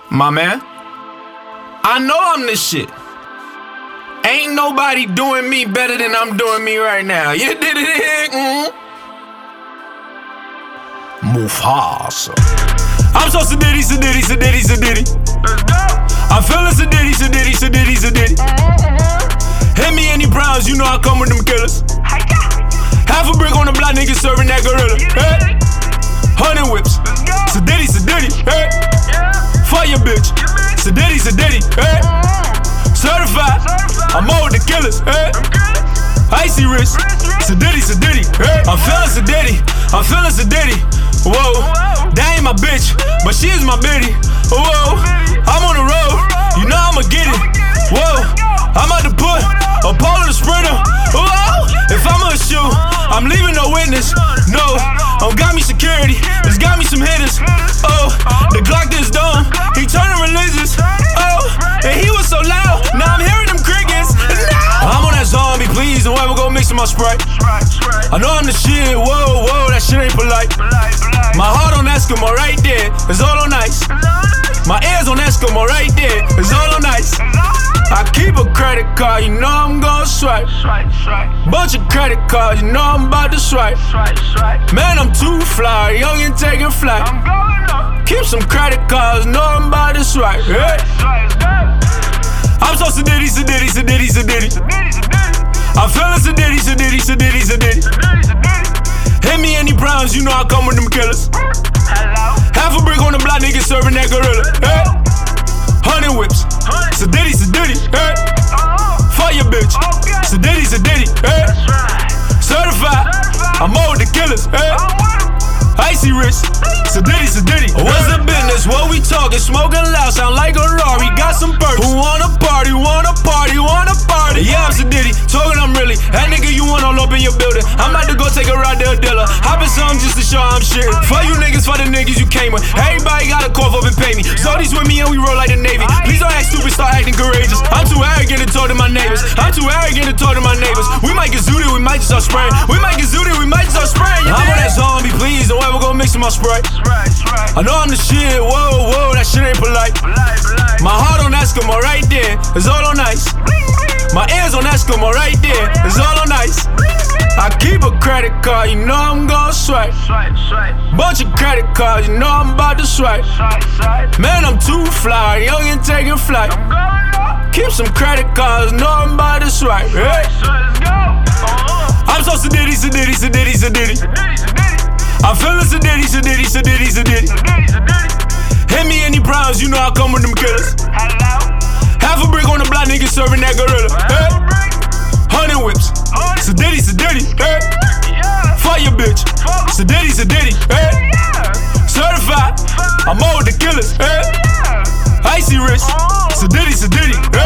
My man, I know I'm the shit. Ain't nobody doing me better than I'm doing me right now. You did it, Mufasa. I'm so sedity. I'm feeling sedity. Hit me any problems, you know I come with them killers. Half a brick on the block, niggas serving that gorilla. Hey. 100 whips, sedity, hey. Fire bitch, sedity, hey. Certified, I'm over the killers, hey. Icy wrist, sedity, hey. I'm feeling sedity, whoa. That ain't my bitch, but she is my biddy, whoa. I'm on the road, you know I'ma get it, whoa. I'm about to put a pole in the sprinter, whoa. If I'ma shoot, I'm leaving no witness, no. Got me security, it's got me some hitters, oh. The Glock is dumb, he turning religious, oh. And he was so loud, now I'm hearing them crickets, no. I'm on that zombie, please, don't ever go mixing my Sprite. I know I'm the shit, whoa, that shit ain't polite. My heart on Eskimo right there, it's all on ice. My ears on Eskimo right there, it's all on ice. I keep a credit card, you know I'm gon' swipe. Bunch of credit cards, you know I'm about to swipe. Man, I'm too fly, young and taking flight. Keep some credit cards, know I'm about to swipe. Hey. I'm so sedity. I'm feeling sedity. Hit me any problems, you know I come with them killers. Half a brick on the block, niggas serving that gorilla. Hey. 100 whips, sedity, hey. Fire bitch, sedity, hey. Certified, I'm over the killers, hey. Icy wrist, sedity. What's the business? What we talking? Smoking loud, sound like a Rari. Got some perks. Who wanna party? Yeah, I'm sedity, talking I'm really. That nigga you want all up in your building. I'm about to go take a ride to a dealer. Hop in something just to show I'm shit. For you niggas, for the niggas you came with. Everybody gotta cough up and pay me. Zodi's with me and we roll like the Navy. Please don't act stupid, start acting courageous. I'm too arrogant to talk to my neighbors. We might get zooted, we might just start spraying. I'm on that zombie, please don't ever go mixing my Sprite. I know I'm the shit, whoa, that shit ain't polite. My heart on Eskimo right there, it's all on ice. My ears on Eskimo right there, it's all on ice. I keep a credit card, you know I'm gon' swipe. Bunch of credit cards, you know I'm about to swipe. Man, I'm too fly, young and taking flight. Keep some credit cards, know I'm about to swipe. Hey. I'm so sedity. I'm feeling sedity. Hit me any problems, you know I come with them killers. Half a brick on the block, niggas serving that gorilla. Hey. 100 whips, sedity, hey. Fire bitch, sedity, hey. Certified, I'm over the killers, hey. Icy wrist, sedity,